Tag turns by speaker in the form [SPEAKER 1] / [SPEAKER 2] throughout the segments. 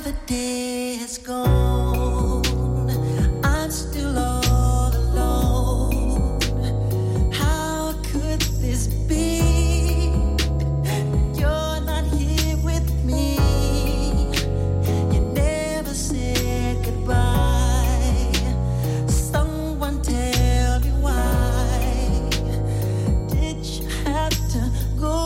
[SPEAKER 1] the day has gone, I'm still all alone. How could this be? You're not here with me. You never said goodbye. Someone tell me why did you have to go?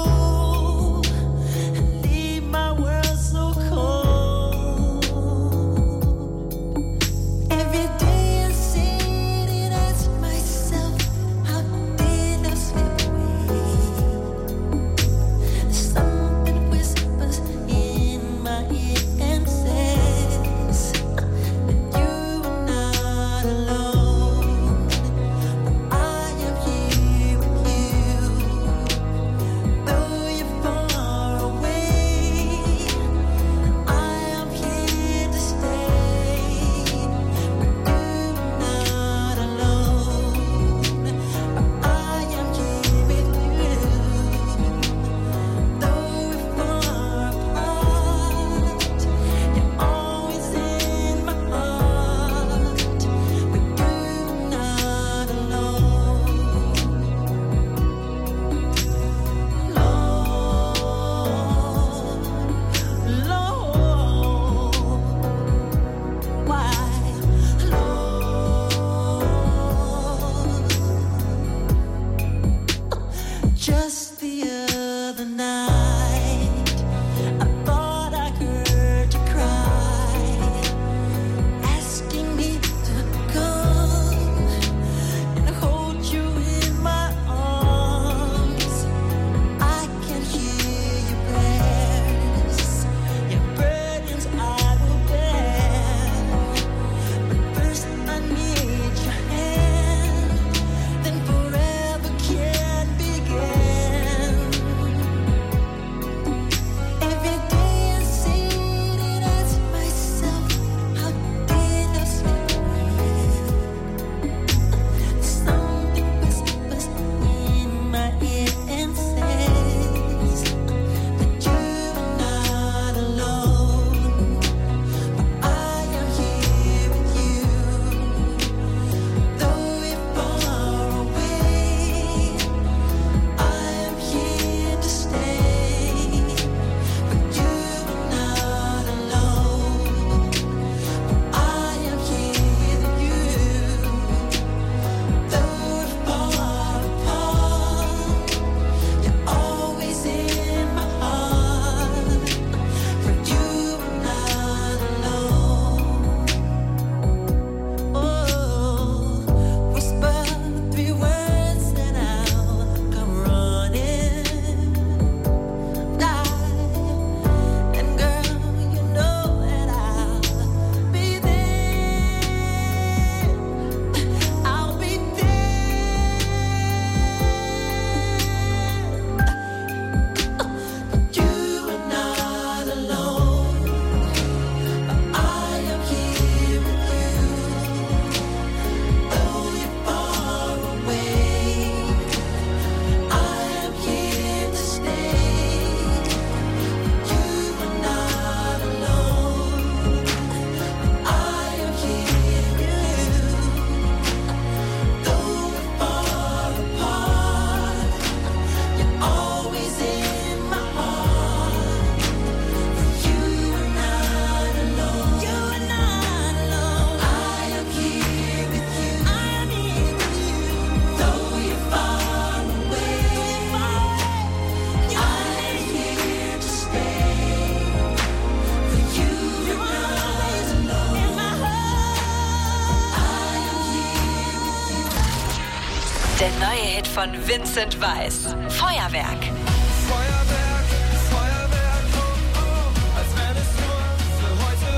[SPEAKER 2] Der neue Hit von Vincent Weiss, Feuerwerk.
[SPEAKER 3] Feuerwerk, Feuerwerk, oh, oh, als wenn es nur für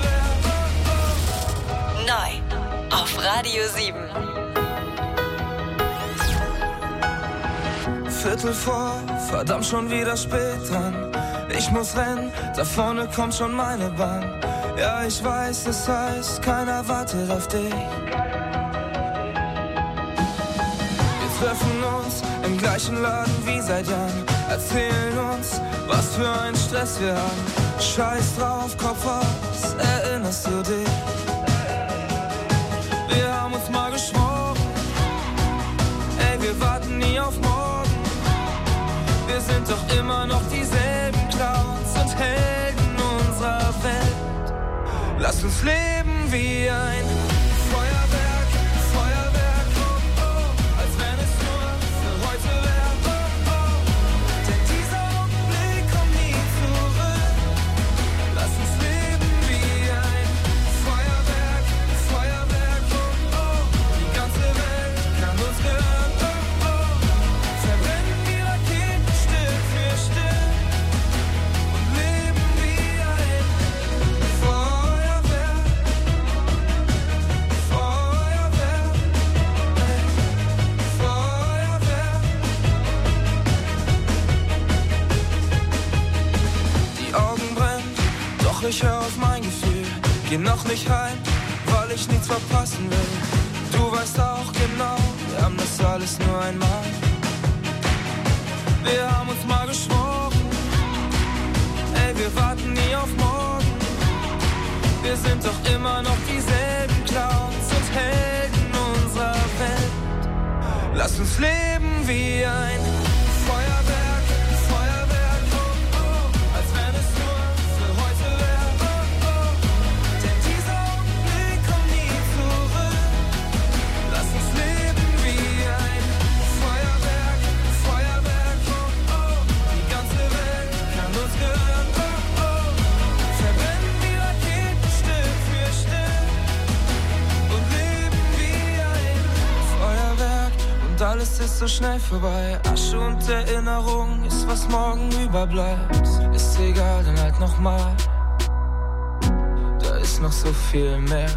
[SPEAKER 3] heute wäre.
[SPEAKER 2] Neu auf Radio 7.
[SPEAKER 3] Viertel vor, verdammt schon wieder spät dran. Ich muss rennen, da vorne kommt schon meine Bahn. Ja, ich weiß, es heißt, keiner wartet auf dich. Wir treffen uns im gleichen Laden wie seit Jahren. Erzählen uns, was für ein Stress wir haben. Scheiß drauf, Kopf aus, Lass uns leben wie ein Feuerwerk, Feuerwerk, oh, oh, als wenn es nur für heute wäre, oh, oh, denn dieser Augenblick kommt nie zurück. Lass uns leben wie ein Feuerwerk, Feuerwerk, oh, oh, die ganze Welt kann uns hören, oh, oh, verbrennen die Raketen Stück für Stück und leben wie ein Feuerwerk, Feuerwerk, Feuerwerk. Die Augen brennen, doch ich höre auf mein Gefühl. Geh noch nicht heim, weil ich nichts verpassen will. Du weißt auch genau, wir haben das alles nur einmal. Wir haben uns mal geschworen, ey, wir warten nie auf morgen. Wir sind doch immer noch dieselben Clowns und Helden unserer Welt. Lass uns leben wie ein Feuerwerk, Feuerwerk, oh, oh, als wenn es nur für heute wäre, oh, oh, denn dieser Augenblick kommt nie zurück. Lass uns leben wie ein Feuerwerk, Feuerwerk, oh, oh, die ganze Welt kann uns hören, oh, oh, verbrennen die Raketen Stück für Stück und leben wie ein Feuerwerk. Und alles ist so schnell vorbei. Asche und Erinnerung ist, was morgen überbleibt. Ist egal, dann halt nochmal. Da ist noch so viel mehr.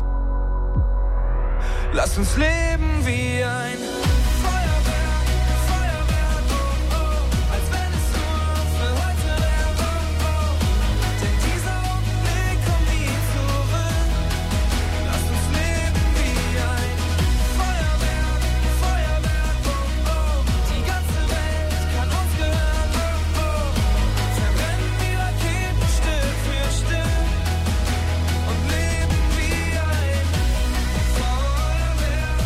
[SPEAKER 3] Lass uns leben wie ein Feuerwerk, Feuerwerk, oh, oh, als wenn es nur für heute wäre, oh, oh, denn dieser Augenblick kommt nie zurück. Lass uns leben wie ein Feuerwerk, Feuerwerk, oh, oh, die ganze Welt kann uns gehören, oh, oh, verbrennen die Raketen Stück für Stück und leben wie ein Feuerwerk,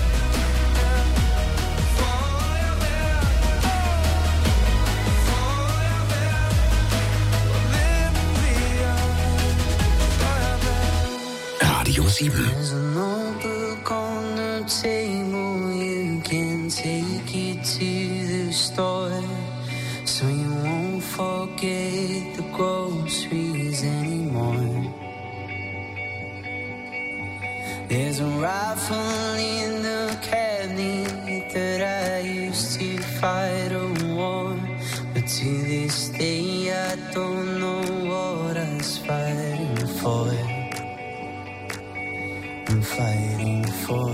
[SPEAKER 3] Feuerwerk, Feuerwerk und leben wie ein Feuerwerk.
[SPEAKER 4] Radio 7.
[SPEAKER 1] There's a notebook on the table, you can take it to the store, so you won't forget the groceries anymore. There's a rifle in the cabinet that I used to fight a war, but to this day I don't know what I was fighting for. I'm fighting for.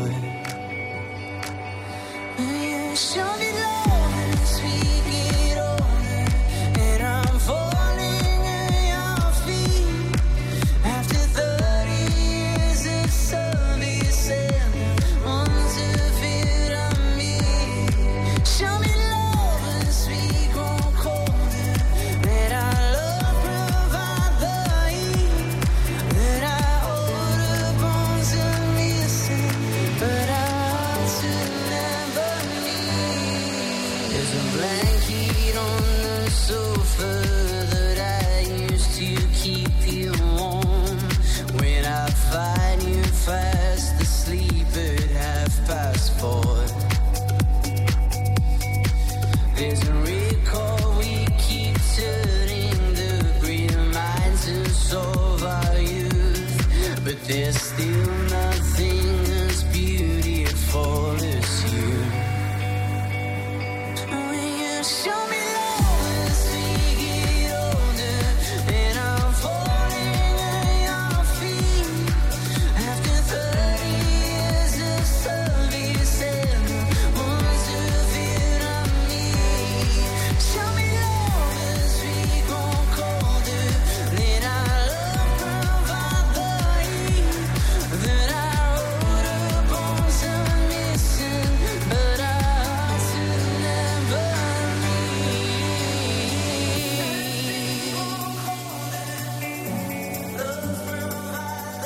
[SPEAKER 1] Show me love as we get older, and I'm falling at your feet. After 30 years of service and months of it on me. Show me love as we grow colder, that our love provide the heat, that our older bones are missing, but our hearts will never meet. There's a blanket on the sofa that I used to keep you warm. When I find you fast asleep at 4:30. There's a record we keep turning, the reminds us of our youth, but there's still